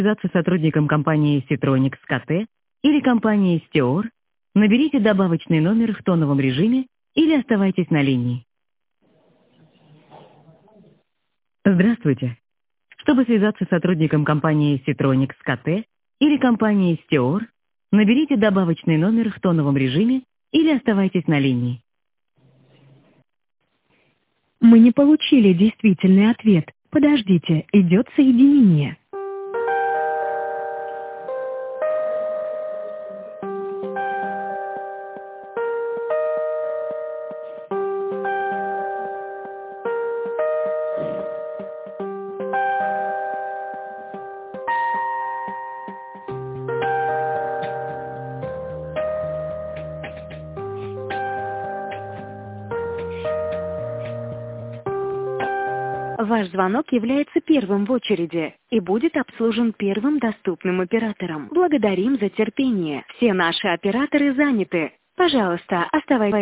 Связаться с сотрудником компании Citronics КТ или компании Steor, наберите добавочный номер в тоновом режиме или оставайтесь на линии. Здравствуйте. Чтобы связаться с сотрудником компании Citronics КТ или компании Steor, наберите добавочный номер в тоновом режиме или оставайтесь на линии. Мы не получили действительный ответ. Подождите, идет соединение. Ваш звонок является первым в очереди и будет обслужен первым доступным оператором. Благодарим за терпение. Все наши операторы заняты. Пожалуйста, оставайтесь.